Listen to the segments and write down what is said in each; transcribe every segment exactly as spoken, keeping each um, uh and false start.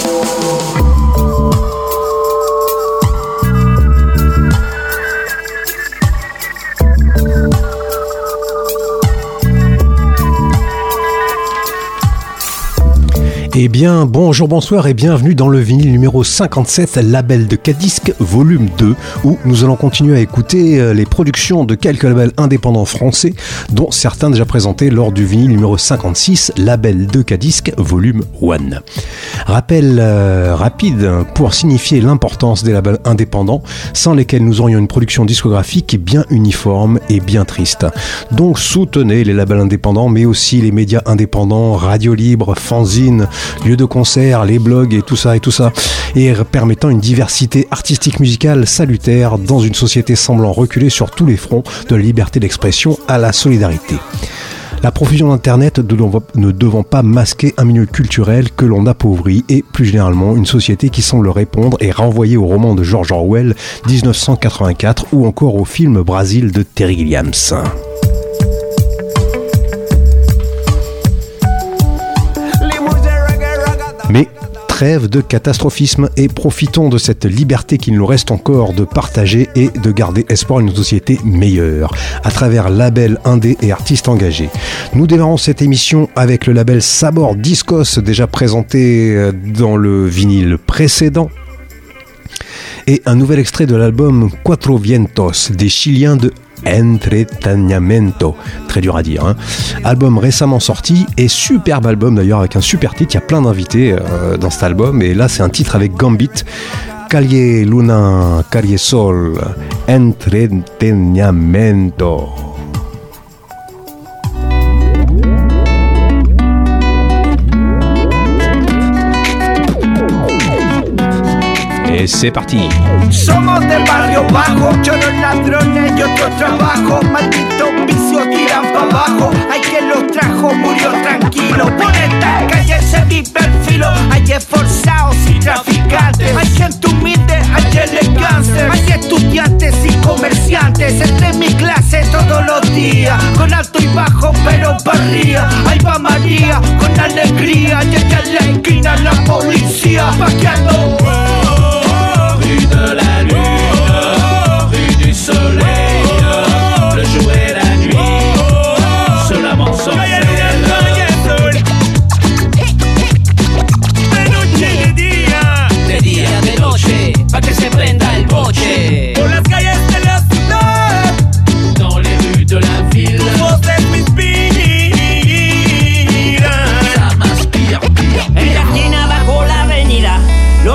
Eh bien, bonjour, bonsoir et bienvenue dans le vinyle numéro cinquante-sept, label de K-Disc, volume deux, où nous allons continuer à écouter les productions de quelques labels indépendants français, dont certains déjà présentés lors du vinyle numéro cinquante-six, label de K-Disc, volume un. Rappel euh, rapide pour signifier l'importance des labels indépendants, sans lesquels nous aurions une production discographique bien uniforme et bien triste. Donc soutenez les labels indépendants, mais aussi les médias indépendants, radio libre, fanzine, lieux de concert, les blogs et tout ça et tout ça, et permettant une diversité artistique musicale salutaire dans une société semblant reculer sur tous les fronts de la liberté d'expression à la solidarité. La profusion d'Internet ne devant pas masquer un milieu culturel que l'on appauvrit et plus généralement une société qui semble répondre et renvoyer au roman de George Orwell dix-neuf cent quatre-vingt-quatre ou encore au film Brasil de Terry Gilliam. Mais trêve de catastrophisme et profitons de cette liberté qu'il nous reste encore de partager et de garder espoir d'une société meilleure à travers labels indés et artistes engagés. Nous démarrons cette émission avec le label Sabor Discos, déjà présenté dans le vinyle précédent, et un nouvel extrait de l'album Cuatro Vientos des Chiliens de Entretenimiento, très dur à dire, hein. Album récemment sorti et superbe album d'ailleurs avec un super titre, il y a plein d'invités euh, dans cet album et là c'est un titre avec Gambit, Calle Luna, Calle Sol, Entretenimiento. Et c'est parti. Somos del barrio bajo, choros ladrones y otro trabajo. Malditos vicios tiran pa' abajo. Hay quien los trajo, murió tranquilo. Por esta calle se vive el filo. Hay esforzados y traficantes. Hay gente humilde, hay elegancia. Hay estudiantes y comerciantes. Entre mi clase todos los días. Con alto y bajo pero barría. Ahí va María con alegría. Y ella en la esquina la policía vaqueando. Rue de la lune, rue du soleil, le jour et la nuit, solamente sorcelle. De noche y de día, de día, de noche, pa' que se prenda el boche. Por las calles de la ciudad, dans les rues de la ville, voces me inspiran. Ça m'inspire. En la esquina bajo la avenida,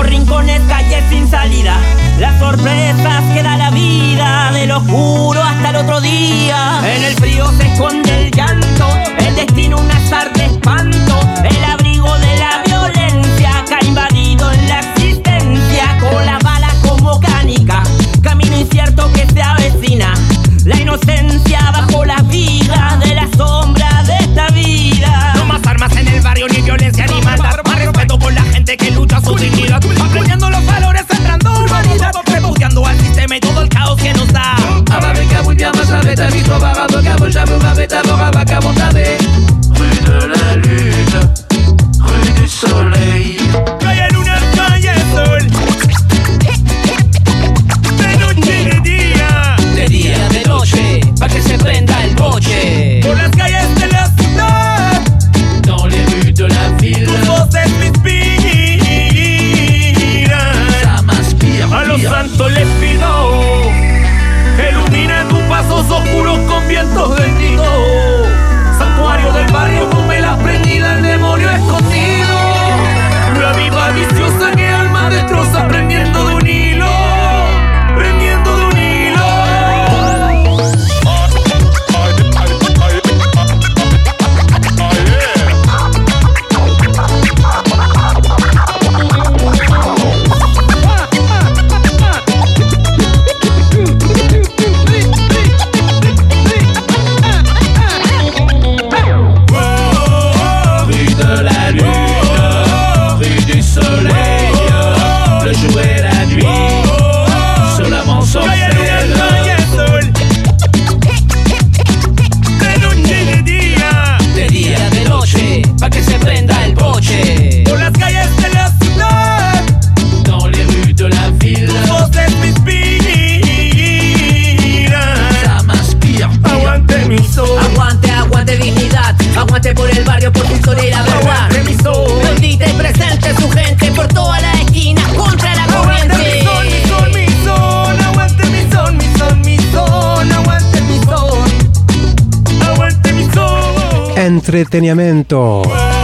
Entretenimiento.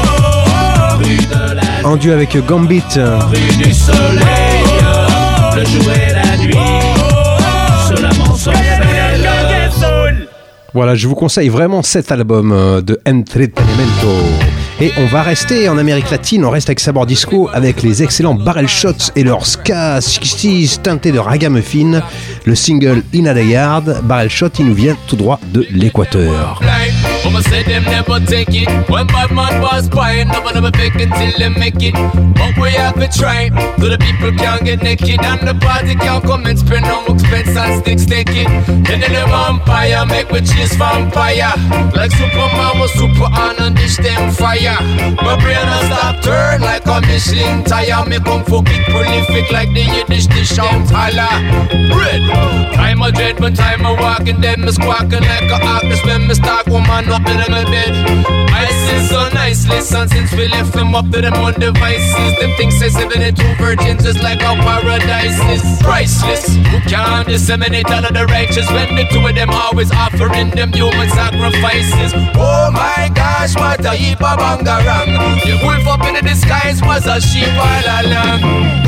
En duo avec Gambit. Rue du soleil, le jour et la nuit, seulement sans faire. Voilà, je vous conseille vraiment cet album de Entretenimiento. Et on va rester en Amérique latine, on reste avec Sabor Disco avec les excellents Barrel Shots et leur ska sixties teinté de ragamuffin. Le single In the Yard, Barrel Shot, il nous vient tout droit de l'Équateur. I'ma say them never take it. When bad man was buying, never never fake it till they make it. But we have to try, so the people can't get naked and the party can't come and spend no expense and sticks take it. Then the vampire make we chase vampire. Like Superman was super on and dish them fire. My brain a stop turn like a Michelin tire. Me come for big prolific like the Yiddish dish out holla. Bread, time a dread, but time a walking, then me squawking like a artist when me start woman up in my bed. I see so nicely, son, since we left them up to them on devices. Them things say seventy-two virgins just like our paradise is priceless. Who can disseminate all of the righteous when the two of them always offering them human sacrifices? Oh my gosh, what a heap of bangarang. The wolf up in the disguise was a sheep all along.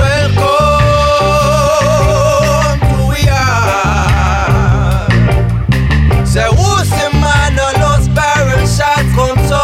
Welcome to we are. Say who's the man who lost barrel shots come so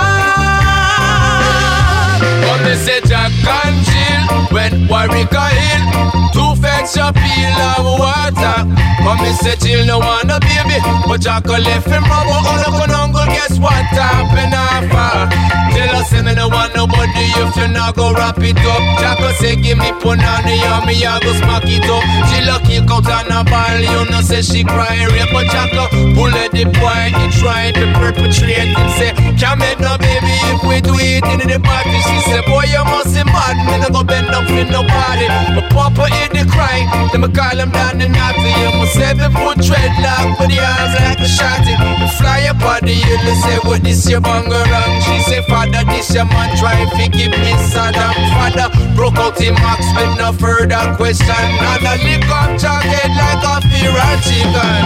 hard? Come me say Jack and Jill when Warwick a hill to fetch a peel of water. Come me say Jill no want a baby, but Jack a left him rubber all up on uncle. Guess what happened after? Tell us him no want nobody if you not go wrap it up. Jack a say give me punani and me a go smack it up. Jill a kick out on a ball, you know say she cry rape, but Jack a pull at the boy, he try to perpetrate and say can't make no baby if we do it in the party. She say boy you must be mad, me no go bend up with nobody. But Papa in the cry, them a call him down the naughty. You must seven foot dreadlock with the arms like a shotty. Me fly up on the hill and say what this your bangarang. She say father this your man try to give me Saddam. Father broke out him max with no further question. And a lick up jacket like a fear of chicken.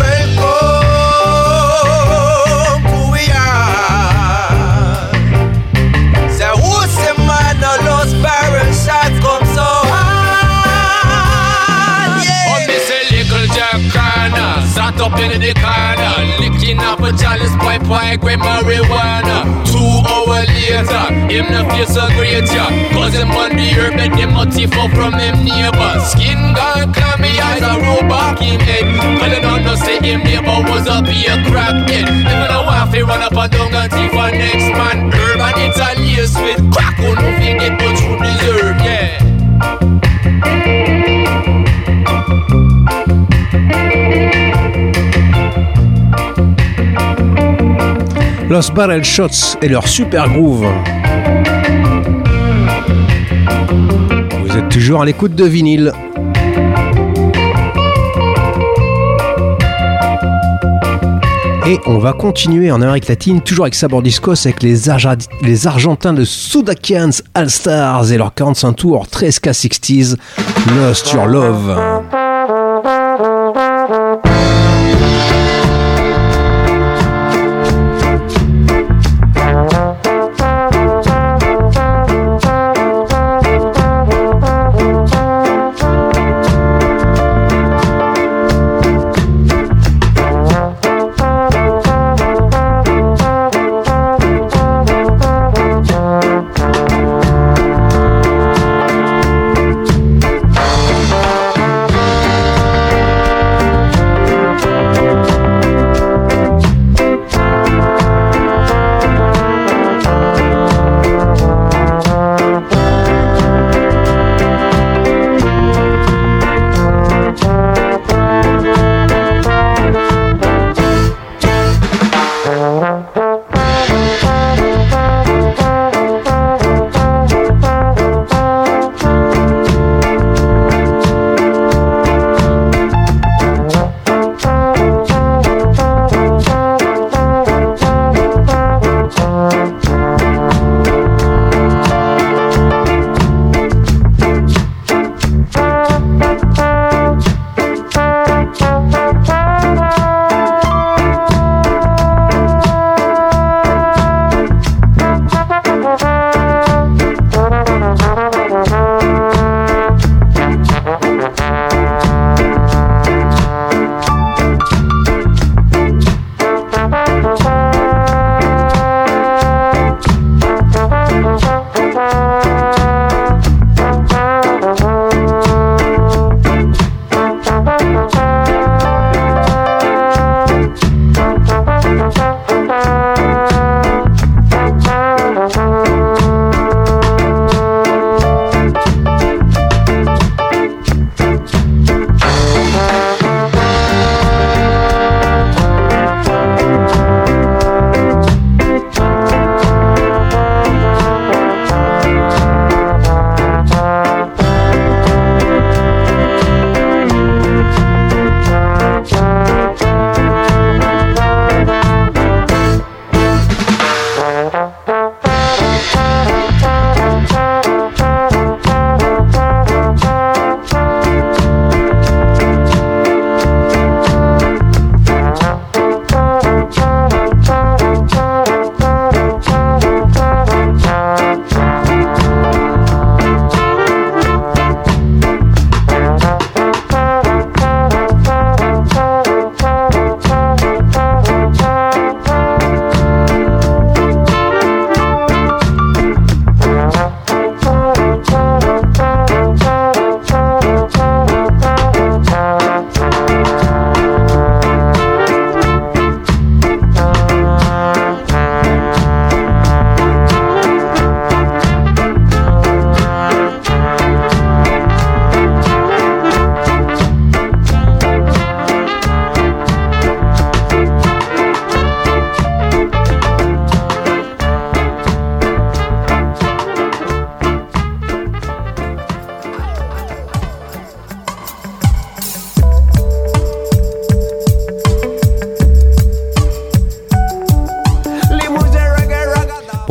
Welcome to we are. Say who's the man who lost barrel shots come so hard? Yeah. Oh, me say little Jack Connor sat up in the corner, licking up a chalice pipe, I grab marijuana. Two hours later, him no feel so great, yeah. Cause him on the herb and him a thief up from him neighbor. Skin gone clammy as a robot in head. But I don't know say him neighbor was up here a crackhead. If I don't want to run up and down and thief for next man. Herb and it's a lace with crack on no forget what you deserve, yeah. Los Barrel Shots et leur super groove. Vous êtes toujours à l'écoute de vinyle. Et on va continuer en Amérique latine, toujours avec Sabor Discos, avec les, Arja- les Argentins de Sudakians All Stars et leur quarante-cinq tours treize K sixties, Lost Your Love.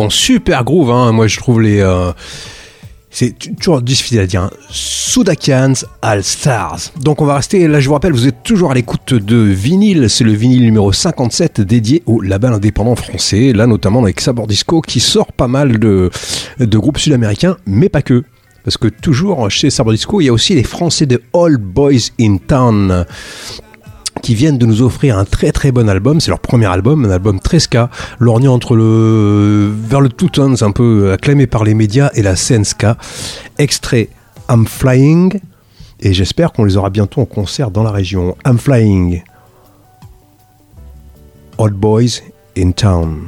en super groove, hein. Moi je trouve les... Euh, c'est toujours difficile à dire, hein. Sudakans All Stars. Donc on va rester, là je vous rappelle, vous êtes toujours à l'écoute de Vinyle, c'est le vinyle numéro cinquante-sept dédié au label indépendant français, là notamment avec Sabor Disco qui sort pas mal de, de groupes sud-américains, mais pas que. Parce que toujours chez Sabor Disco, il y a aussi les Français de All Boys in Town qui viennent de nous offrir un très très bon album. C'est leur premier album, un album très ska, lorgnant entre le vers le two-tones, un peu acclamé par les médias, et la scène ska. Extrait I'm Flying, et j'espère qu'on les aura bientôt en concert dans la région. I'm Flying, Old Boys in Town.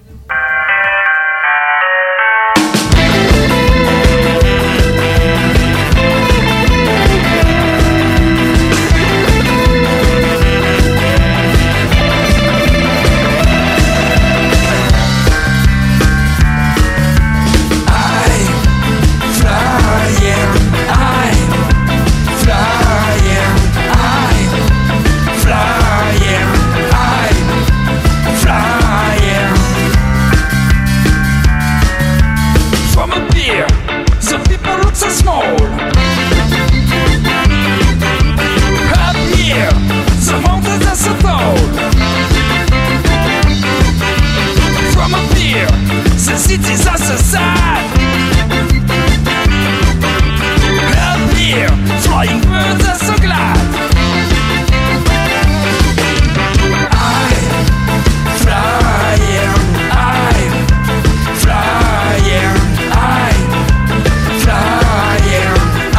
Cities are so sad. Help here, flying birds are so glad. I'm flying, I'm flying, I'm flying,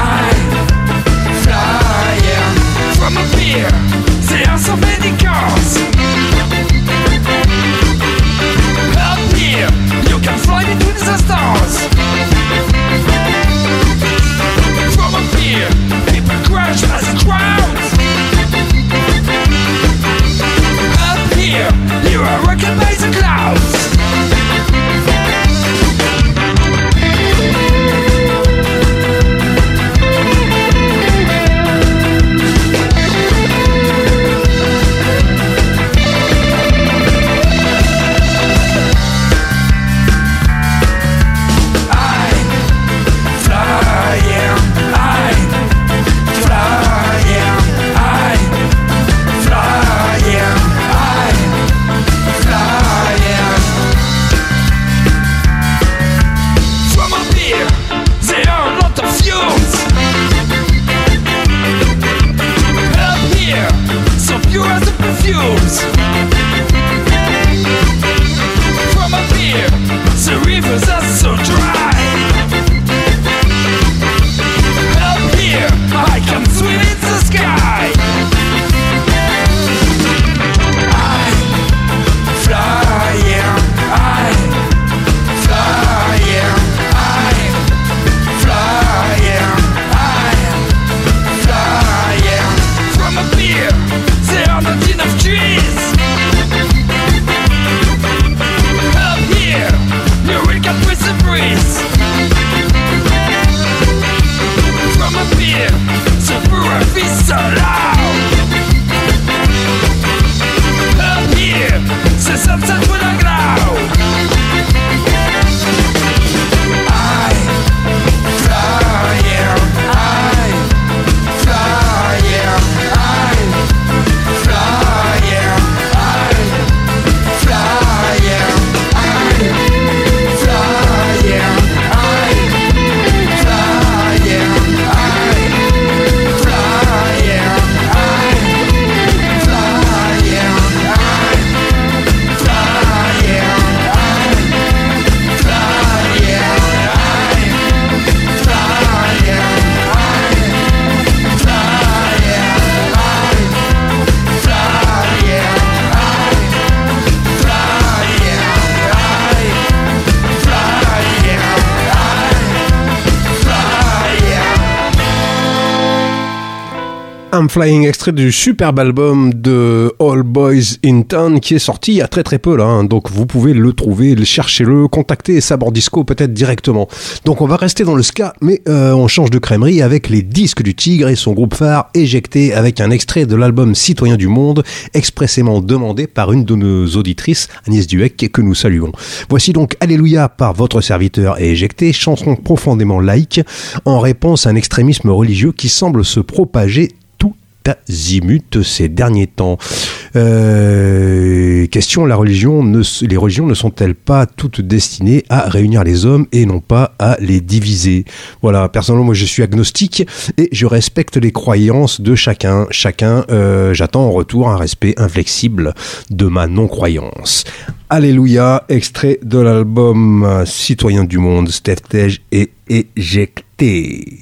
I'm Flying, extrait du superbe album de All Boys in Town qui est sorti il y a très très peu là, hein. Donc vous pouvez le trouver, cherchez-le, contactez Sabor Disco peut-être directement. Donc on va rester dans le ska, mais euh, on change de crèmerie avec les Disques du Tigre et son groupe phare Éjecté, avec un extrait de l'album Citoyen du Monde, expressément demandé par une de nos auditrices, Agnès Duhec, que nous saluons. Voici donc Alléluia par votre serviteur et Éjecté, chanson profondément laïque, en réponse à un extrémisme religieux qui semble se propager tout azimut ces derniers temps. Euh, question, la religion ne, les religions ne sont-elles pas toutes destinées à réunir les hommes et non pas à les diviser? Voilà, personnellement, moi je suis agnostique et je respecte les croyances de chacun. Chacun, euh, j'attends en retour un respect inflexible de ma non-croyance. Alléluia, extrait de l'album Citoyen du Monde, Steph et Éjecté.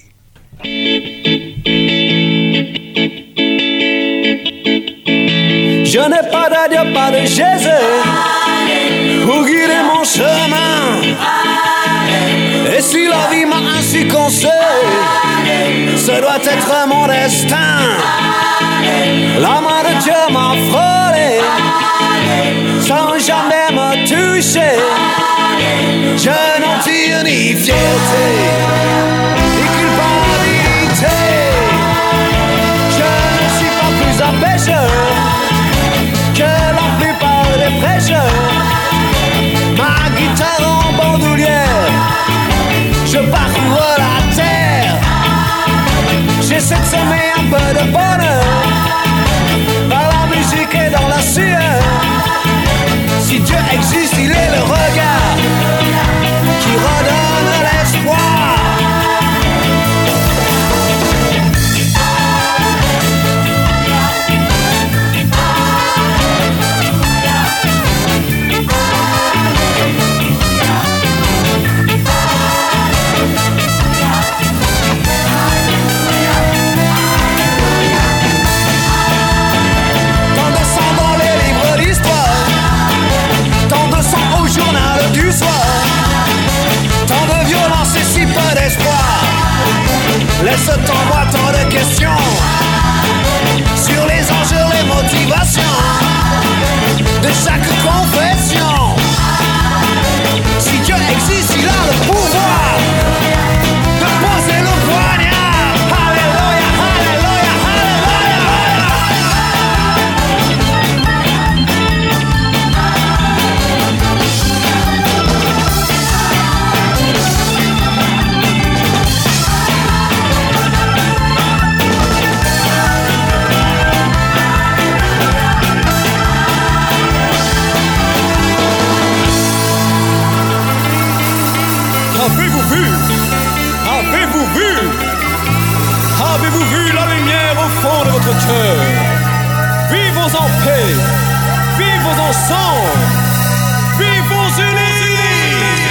Je n'ai pas de Dieu, pas de Jésus pour guider mon chemin. Et si la vie m'a ainsi conçu, ce doit être mon destin. La main de Dieu m'a frôlé sans jamais me toucher. Je n'en tire ni fierté ni culpabilité. Je ne suis pas plus un pécheur que la plupart des prêcheurs. Ma guitare en bandoulière, je parcours la terre. J'essaie de semer un peu de bonheur par la musique et dans la sueur. Si Dieu existe, il est le regard qui redonne l'espoir. Laisse en moi tant de questions sur les enjeux, les motivations de chaque confession. Si Dieu existe, il a le pouvoir de poser le poignard. Alléluia, alléluia, Avez-vous vu? Avez-vous vu? Avez-vous vu la lumière au fond de votre cœur? Vivons en paix, vivons ensemble, vivons unis.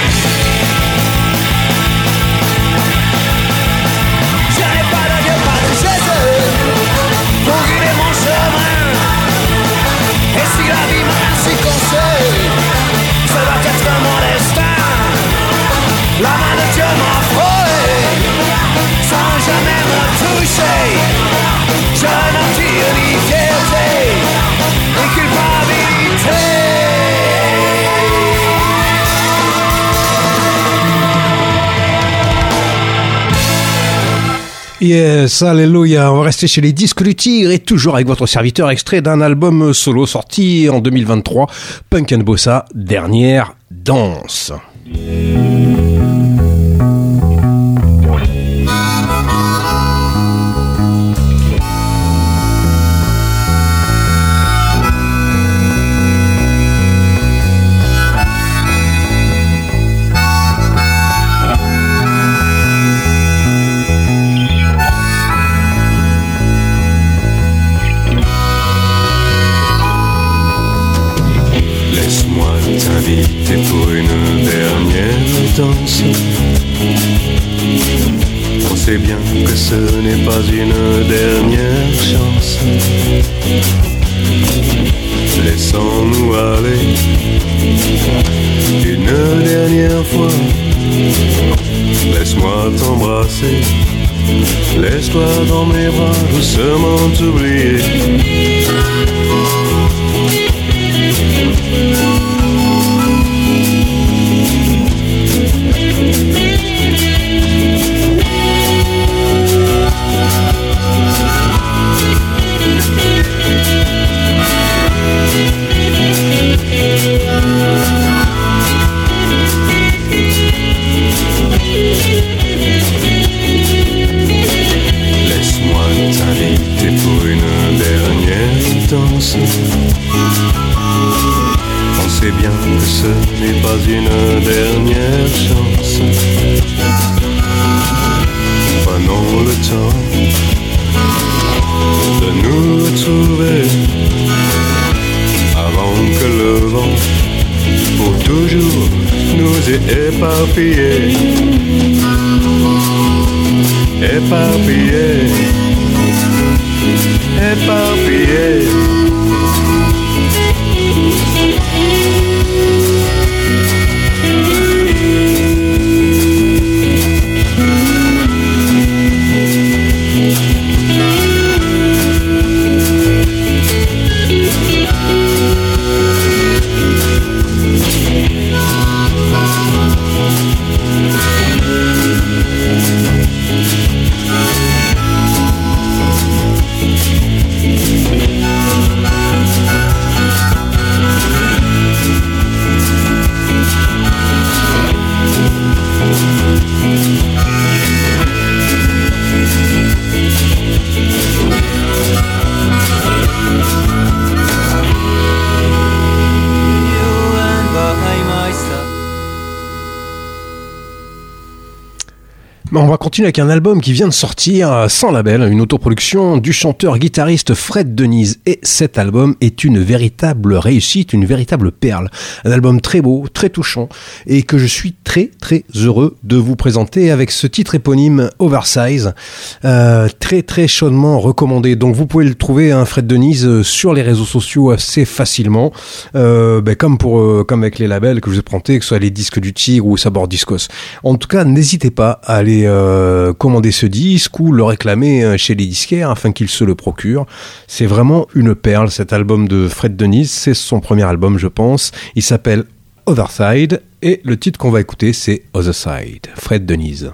Je n'ai pas de Dieu, pas de Jésus pour guider mon chemin. Et si la vie m'a ainsi conçu, ce doit être mon destin. La main de Dieu m'a frôlé sans jamais me toucher. Je n'en tire ni fierté ni culpabilité. Yes, alléluia, on va rester chez les Disques du Tigre et toujours avec votre serviteur, extrait d'un album solo sorti en deux mille vingt-trois, Punk and Bossa, Dernière Danse. T'inviter pour une dernière danse. On sait bien que ce n'est pas une dernière chance. Laissons-nous aller une dernière fois. Laisse-moi t'embrasser Laisse-toi dans mes bras doucement t'oublier. Laisse-moi t'inviter pour une dernière danse. On sait bien que ce n'est pas une dernière chance. Prenons le temps de nous retrouver avant que le vent pour toujours nous ait éparpillés. Éparpillés, éparpillés. On va continuer avec un album qui vient de sortir sans label, une autoproduction du chanteur-guitariste Fred Denise. Et cet album est une véritable réussite, une véritable perle. Un album très beau, très touchant et que je suis très très heureux de vous présenter avec ce titre éponyme Oversize. Euh, très très chaudement recommandé. Donc vous pouvez le trouver, hein, Fred Denise, sur les réseaux sociaux assez facilement. Euh, ben, comme, pour, euh, comme avec les labels que je vous ai présentés, que ce soit les disques du Tigre ou Sabor Discos. En tout cas, n'hésitez pas à aller Euh, commander ce disque ou le réclamer chez les disquaires afin qu'ils se le procurent. C'est vraiment une perle, cet album de Fred Denise. C'est son premier album, je pense. Il s'appelle Other Side et le titre qu'on va écouter, c'est Other Side. Fred Denise.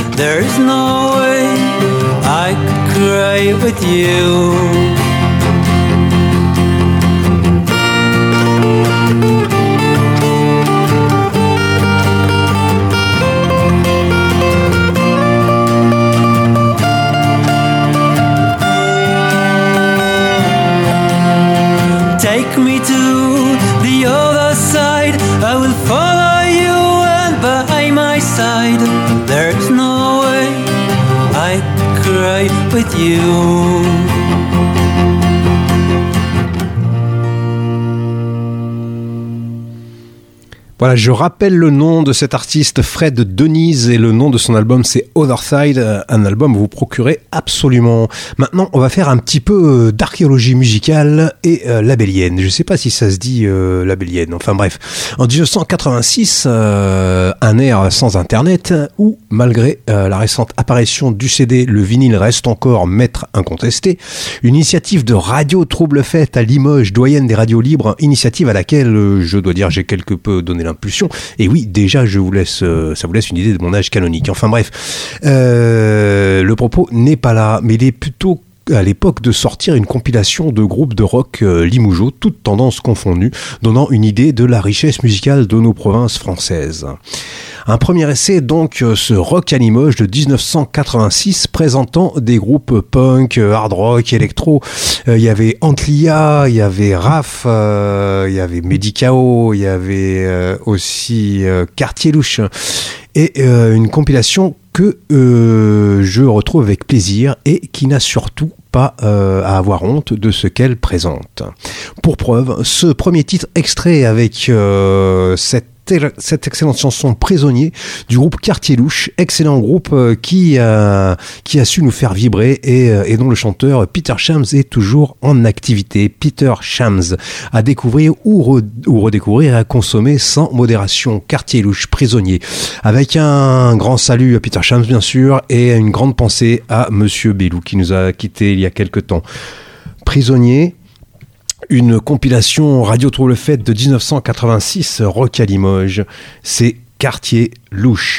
there's no way I could cry with you. Take me to the other side, I will follow you and by my side. There's no way I could cry with you. Voilà, je rappelle le nom de cet artiste, Fred Denise, et le nom de son album, c'est Other Side, un album que vous procurez absolument. Maintenant, on va faire un petit peu d'archéologie musicale et euh, labellienne. Je ne sais pas si ça se dit euh, labellienne, enfin bref. En dix-neuf cent quatre-vingt-six, euh, un air sans Internet, où, malgré euh, la récente apparition du C D, le vinyle reste encore maître incontesté. Une initiative de Radio Trouble Fête à Limoges, doyenne des radios libres, initiative à laquelle, euh, je dois dire, j'ai quelque peu donné l'impulsion. Et oui, déjà, je vous laisse, euh, ça vous laisse une idée de mon âge canonique. Enfin bref, euh, le propos n'est pas là, mais il est plutôt à l'époque de sortir une compilation de groupes de rock euh, limougeaux, toutes tendances confondues, donnant une idée de la richesse musicale de nos provinces françaises. Un premier essai, donc, euh, ce Rock à Limoges de dix-neuf cent quatre-vingt-six, présentant des groupes punk, euh, hard rock, électro. Il euh, y avait Antlia, il y avait Raph, il euh, y avait Medicao, il y avait euh, aussi euh, Quartier Louche. Et euh, une compilation que euh, je retrouve avec plaisir et qui n'a surtout pas euh, à avoir honte de ce qu'elle présente. Pour preuve, ce premier titre extrait avec euh, cette cette excellente chanson Prisonnier du groupe Quartier Louche, excellent groupe euh, qui, a, qui a su nous faire vibrer et, euh, et dont le chanteur Peter Shams est toujours en activité. Peter Shams, à découvrir ou, re, ou redécouvrir et à consommer sans modération. Quartier Louche, Prisonnier, avec un grand salut à Peter Shams bien sûr et une grande pensée à Monsieur Bellou qui nous a quittés il y a quelque temps. Prisonnier, une compilation Radio Trouble Fête de dix-neuf cent quatre-vingt-six, Rock à Limoges, c'est Quartier Louche.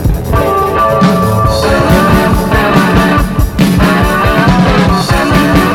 We'll be right back.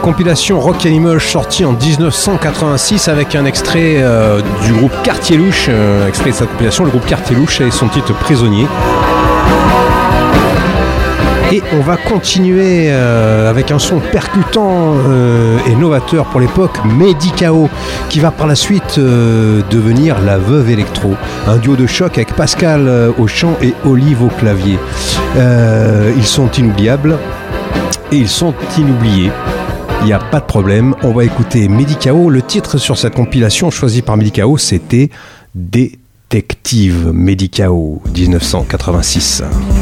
compilation Rock Animal sortie en dix-neuf cent quatre-vingt-six avec un extrait euh, du groupe Quartier Louche, euh, extrait de sa compilation, le groupe Quartier Louche et son titre Prisonnier. Et on va continuer euh, avec un son percutant euh, et novateur pour l'époque, Medicao, qui va par la suite euh, devenir la Veuve Électro. Un duo de choc avec Pascal euh, au chant et Olive au clavier. Euh, ils sont inoubliables et ils sont inoubliés. Il n'y a pas de problème, on va écouter Medicao. Le titre sur cette compilation choisi par Medicao, c'était Détective Medicao, dix-neuf cent quatre-vingt-six.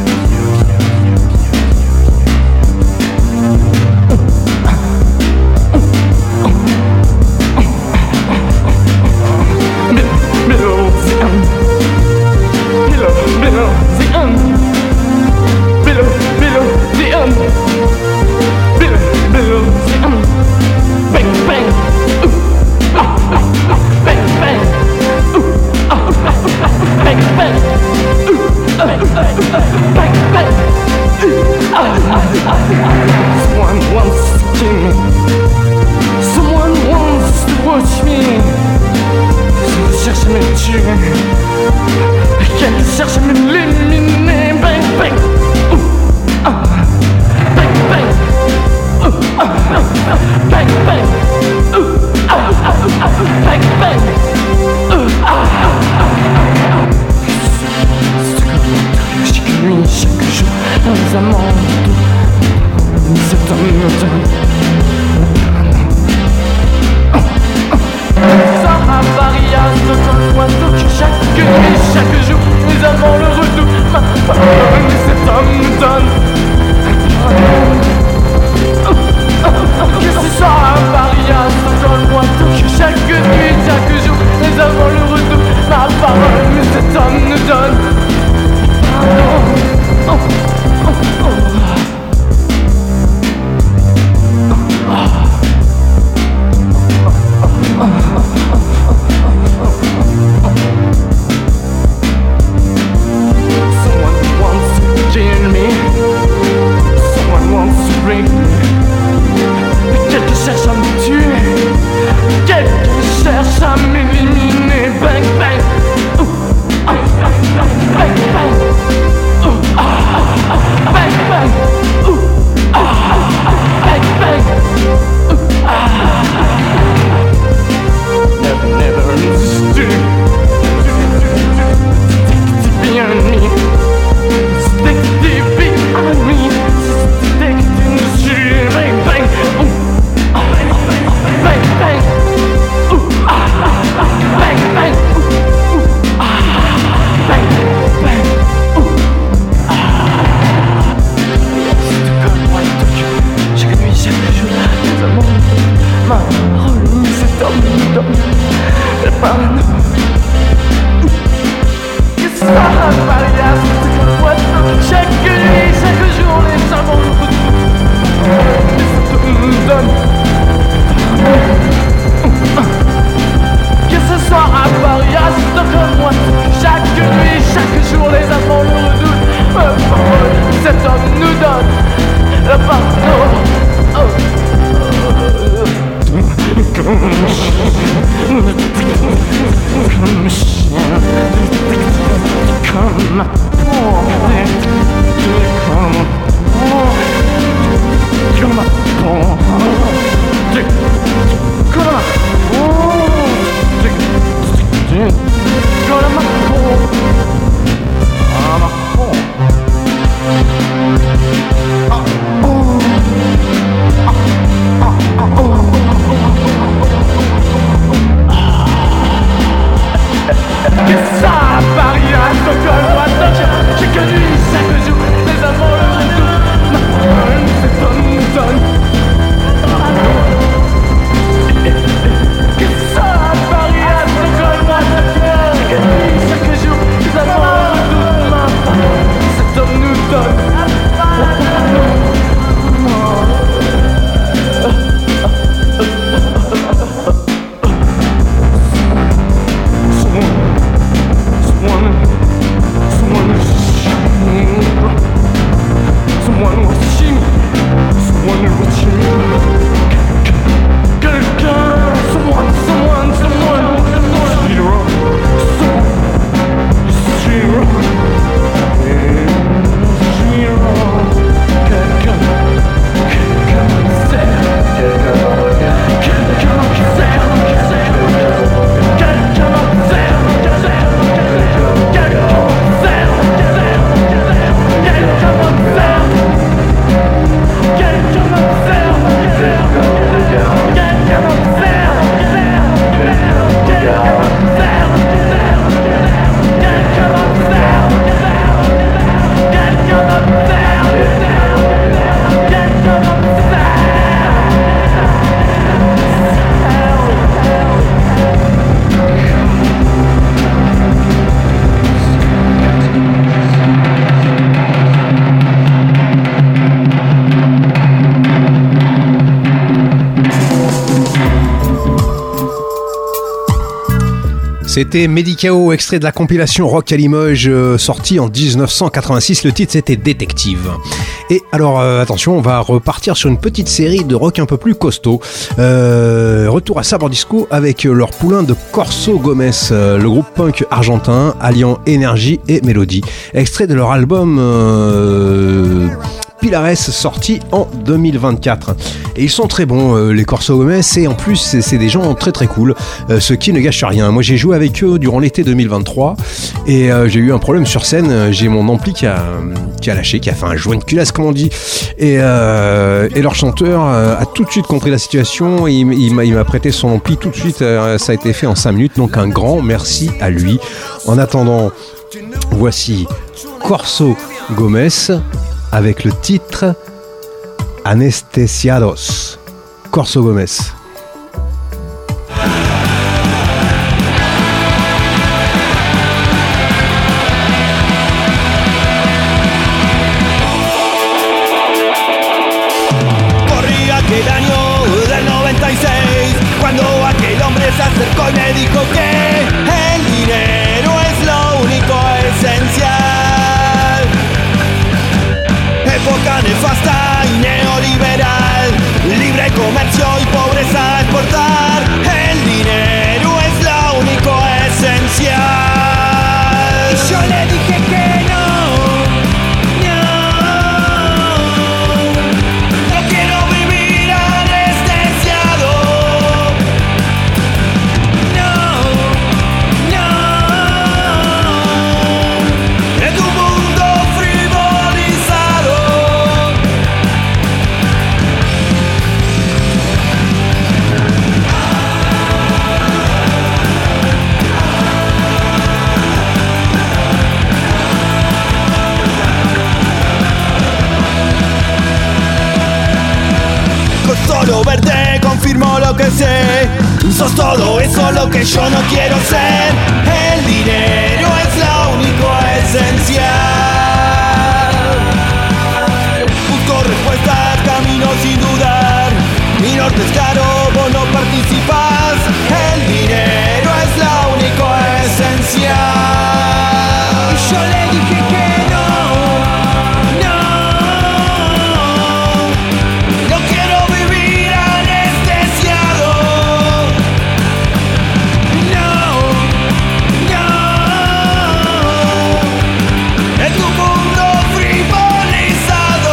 Someone wants to kill me. Someone wants to watch me. Je cherche à me tuer. Quelqu'un cherche à m'éliminer. Bang bang. Ouh. Ah. Bang bang. Ouh. Ah. Bang bang. Ouh. Ah. Ah. Bang bang. Ouh. Ah. Chaque nuit, chaque jour, dans un monde. C'est un mutin. Ça a varié, ce qu'on voit, ce que chaque C'était Medicao, extrait de la compilation Rock à Limoges, euh, sortie en dix-neuf cent quatre-vingt-six. Le titre c'était Détective. Et alors euh, attention, on va repartir sur une petite série de rock un peu plus costaud. Euh, retour à Sabre Disco avec leur poulain de Corso Gomez, euh, le groupe punk argentin alliant énergie et mélodie. Extrait de leur album euh, Pilares, sorti en deux mille vingt-quatre. Et ils sont très bons, euh, les Corso Gomez, et en plus c'est, c'est des gens très très cool, euh, ce qui ne gâche rien. Moi j'ai joué avec eux durant l'été deux mille vingt-trois et euh, j'ai eu un problème sur scène. J'ai mon ampli qui a, qui a lâché, qui a fait un joint de culasse comme on dit, et, euh, et leur chanteur euh, a tout de suite compris la situation. Il, il, m'a, il m'a prêté son ampli tout de suite, euh, ça a été fait en cinq minutes, donc un grand merci à lui. En attendant, voici Corso Gomez avec le titre Anestesiados. Corso Gomez. Corría aquel año del noventa y seis, cuando aquel hombre se acercó y me dijo que el dinero es lo único esencial. Época nefasta y neoliberal, libre comercio y pobreza a exportar. El dinero es lo único esencial. Y yo le dije que no, no, no quiero vivir anestesiado. No, no, en un mundo frivolizado. Con solo verte confirmo lo que sé. Sos todo eso lo que yo no quiero ser. El dinero es lo único esencial. Busco respuestas, camino sin dudar. Mi norte es claro, vos no participás. El dinero es lo único esencial. Y yo le dije que no, no, no quiero vivir anestesiado. No, no, en tu mundo frivolizado.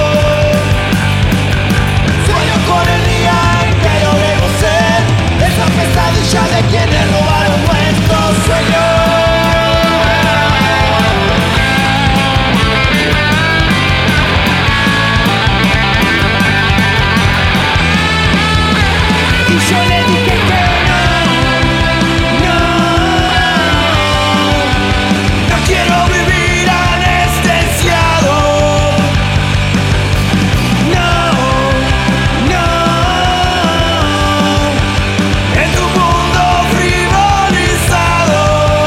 Sueño con el día en que logremos ser esa pesadilla de quienes robaron nuestros sueños. Y yo le dije que no, no, no quiero vivir anestesiado. No, no, en tu mundo frivolizado.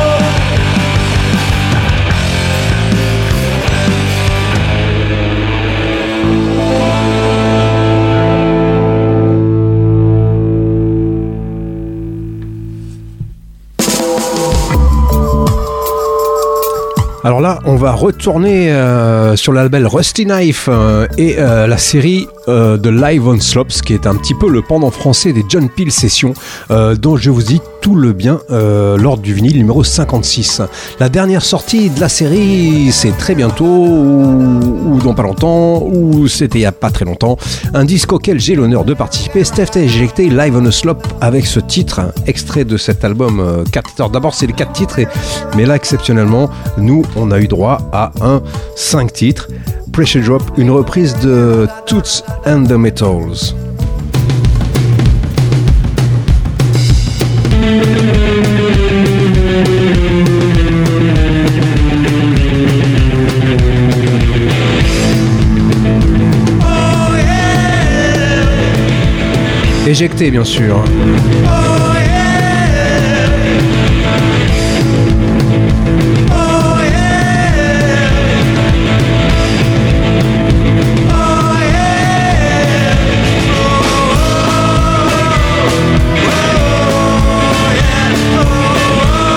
Alors là, on va retourner euh, sur le label Rusty Knife euh, et euh, la série euh, de Live on Slopes, qui est un petit peu le pendant français des John Peel Sessions, euh, dont je vous dis tout le bien euh, lors du vinyle numéro cinquante-six. La dernière sortie de la série, c'est très bientôt, ou, ou dans pas longtemps, ou c'était il n'y a pas très longtemps. Un disque auquel j'ai l'honneur de participer, Steph a éjecté Live on a Slope avec ce titre, extrait de cet album euh, quatre. Alors d'abord, c'est les quatre titres, et, mais là, exceptionnellement, nous, on a eu droit à un cinq titres. Pressure Drop, une reprise de Toots and the Metals. Éjecté, bien sûr. Oh,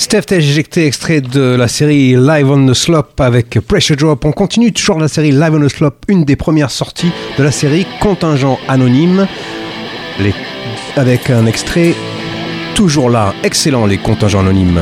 Steph éjecté, extrait de la série Live on the Slope avec Pressure Drop. On continue toujours la série Live on the Slope, une des premières sorties de la série Contingent Anonyme, les... avec un extrait toujours là. Excellent, les Contingents Anonymes.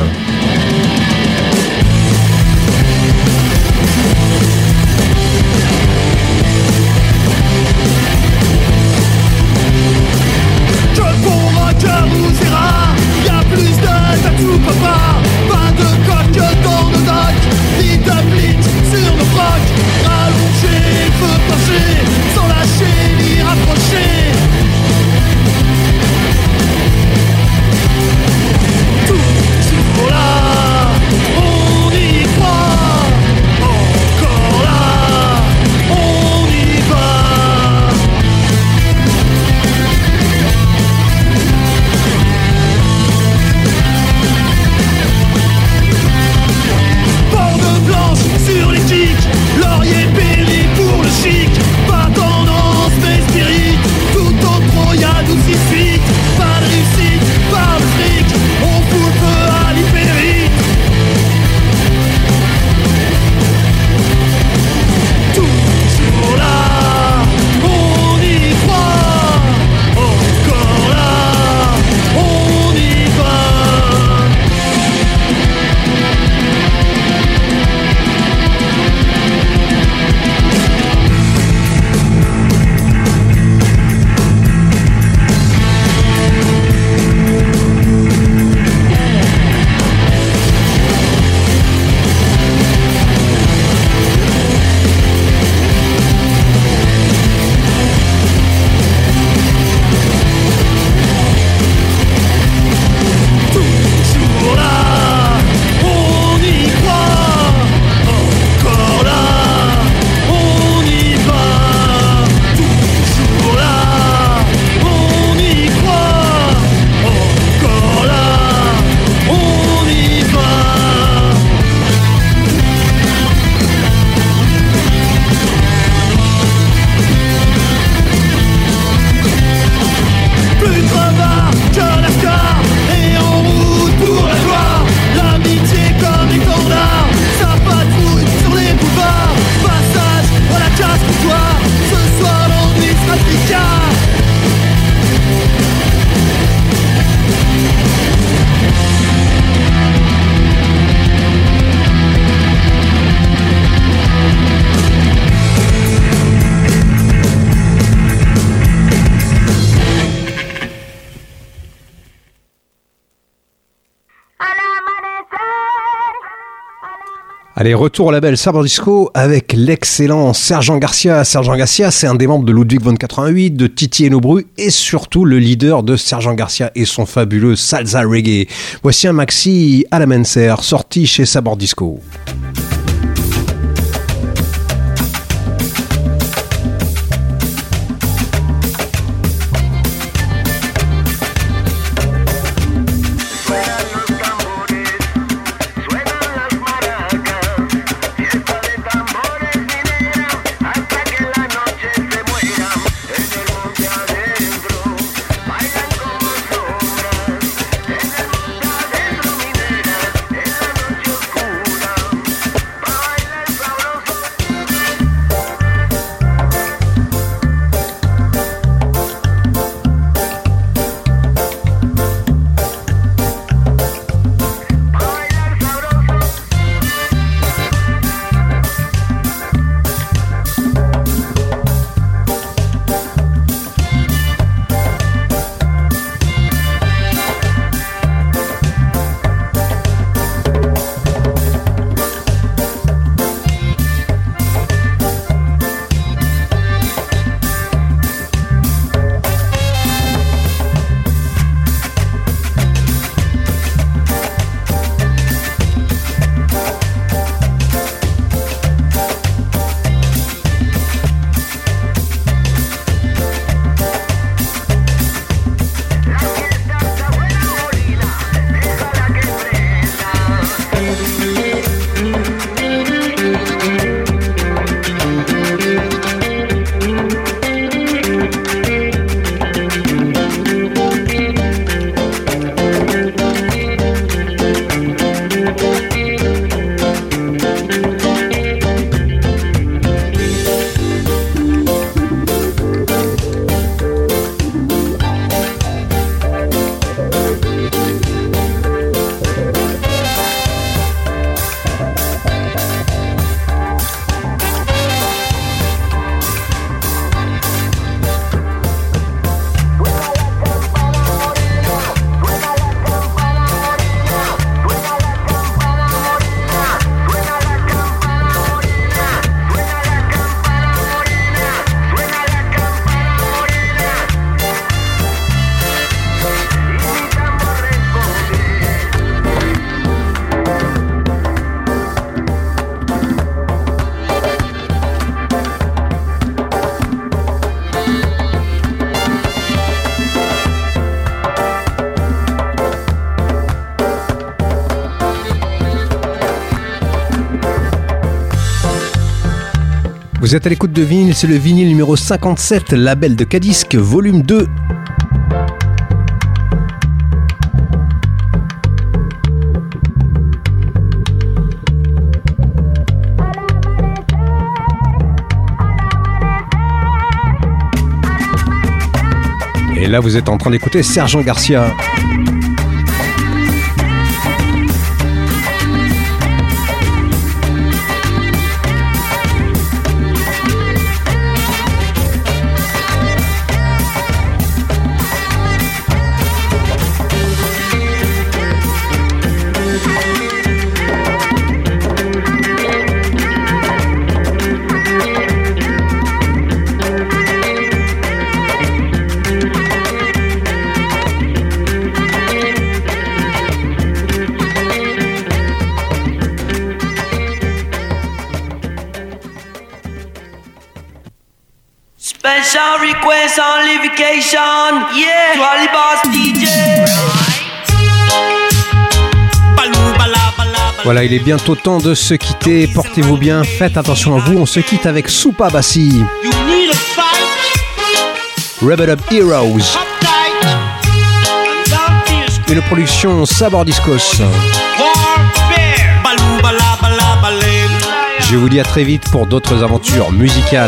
Allez, retour au label Sabre Disco avec l'excellent Sergent Garcia. Sergent Garcia, c'est un des membres de Ludwig von quatre-vingt-huit, de Titi et Nobru, et surtout le leader de Sergent Garcia et son fabuleux Salsa Reggae. Voici un maxi à la Menser, sorti chez Sabre Disco. Oscura. Vous êtes à l'écoute de vinyle, c'est le vinyle numéro cinquante-sept, label de K-Disque, volume deux. Et là, vous êtes en train d'écouter Sergent Garcia. Special request on Livication, yeah, Twally Boss D J. Voilà, il est bientôt temps de se quitter. Portez-vous bien, faites attention à vous. On se quitte avec Supa Bassi. Rebel Up Heroes. Une production Sabor Discos. Je vous dis à très vite pour d'autres aventures musicales.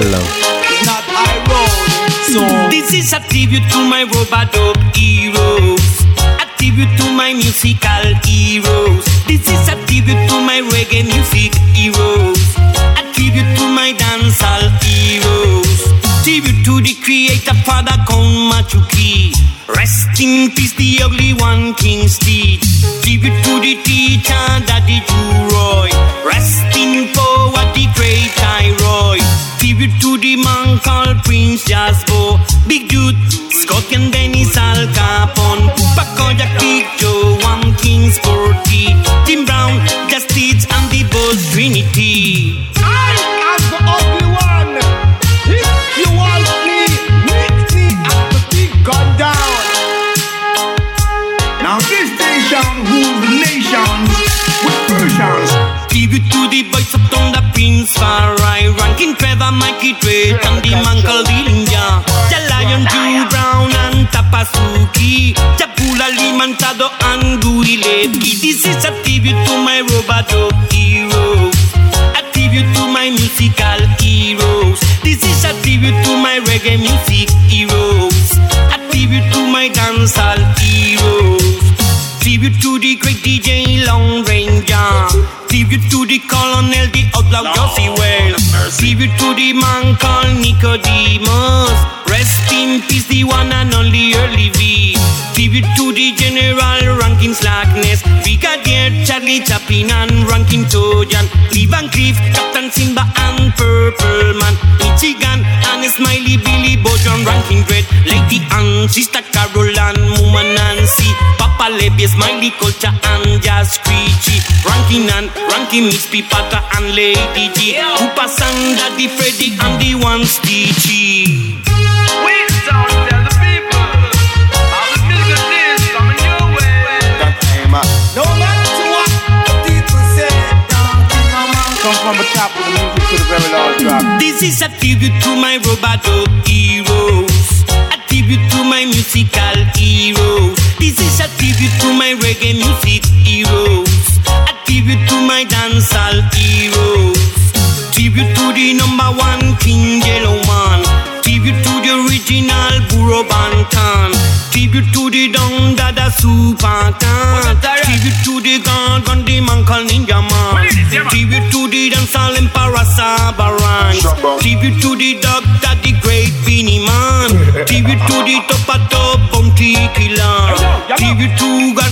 This is a tribute to my robot heroes, a tribute to my musical heroes. This is a tribute to my reggae music heroes, a tribute to my dancehall heroes. Tribute to the creator, Father Count Machuki. Rest in peace, the ugly one, King Steve. Tribute to the teacher, Daddy Roy. Rest in power, the great Roy. Tribute to the man called Prince Jaspo. Big Dude, Scott and Dennis Al Capone. Pacoya, Big Joe, One King Sporty. Tim Brown, Justice and the Boss Trinity. I am the ugly one. If you want me, meet me at the big gun down. Now this station rules the nations with Persians. Tribute to the boys of Thunder, Prince Farai, Ranking Trevor, Mikey Drake, and the man called Ninja. The Lion, Jew Brown, and Tapasuki. Japula, Limantado, and Guiletti. This is a tribute to my robot heroes, a tribute to my musical heroes. This is a tribute to my reggae music heroes, a tribute to my dancehall heroes. Tribute to the great D J Long Ranger. Tribute to the Colonel, the outlaw Josie Well. Tribute to the man called Nicodemus. Rest in peace, the one and only Early V. Tribute to the General Rankin Slackness. Brigadier Charlie Chaplin and Rankin Trojan. Lee Van Cleef, Captain Simba and Purple Man. Michigan and Smiley Billy Bojan Rankin Dread. Lady Ann, Sister Carol and Mama Nancy. Papa Lebby, Smiley Culture and Jazz Screechy. Rankin and Rankin Miss Pipata and Lady G. Upa San, Daddy Freddy and the one Stitchy. We don't tell the people how the music is coming your way. No matter what the people say, come from the top of the music to the very last drop. This is a tribute to my robot heroes, a tribute to my musical heroes. This is a tribute to my reggae music heroes, a tribute to my dancehall heroes. Tribute to the number one King Yellow Man. Tribute to the original Burro Bantan. Tribute to the Don Dada Super Khan. Tribute to the God Gun, the man called Ninja Man. Tribute to the dancehall Emperor Sabarang. Tribute to the Doctor, the great Beanie Man. Tribute to the Top of Top Bounty Killer. Tribute to God